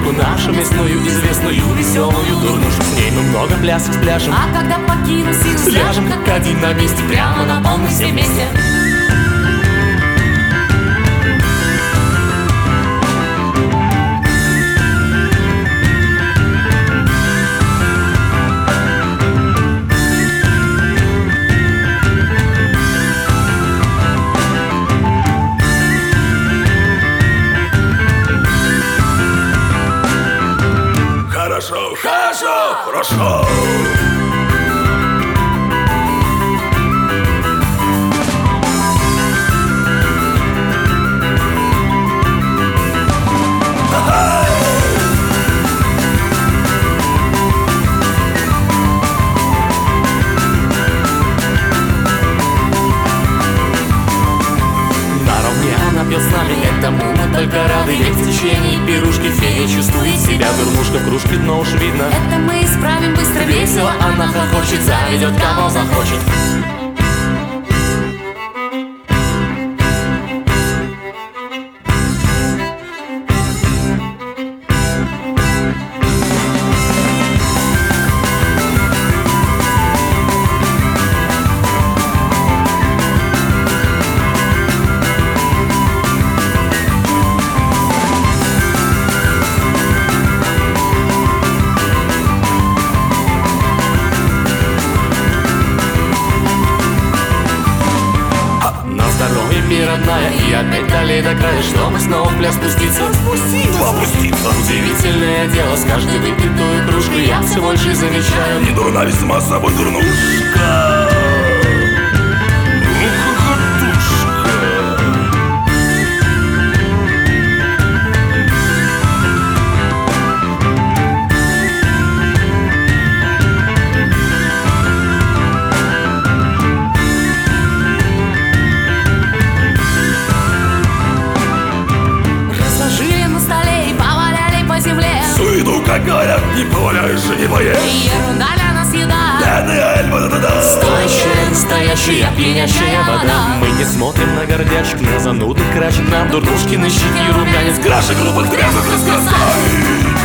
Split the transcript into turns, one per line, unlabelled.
дурнушку, нашу мясную, известную, веселую дурнушку. С ней мы много плясок спляшем,
а когда покину силу,
ляжем как один на месте, прямо на полную все вместе.
Хорошо, хорошо, хорошо.
Пьет с нами, этому мы только рады. Ведь в течение пирушки фея чувствует себя дурнушка в кружке, но уж видно,
это мы исправим быстро,
весело она хохочет, заведет кого захочет. Родная, и опять далее до края, чтобы снова в пляс спуститься.
Опуститься.
Удивительное дело, с каждой выпитую кружку я все больше замечаю.
Не дурна ли сама собой дурнушка? Суету, как говорят, не поваляешь и не поешь.
Ерунда для нас еда.
Бедная Эльба, да-да-да.
Стоящая, настоящая, пьянящая вода. Мы не смотрим на гордячек, на зануды крачек, нам дурнушки на щеки румянец.
Краши глупых трясок рассказай.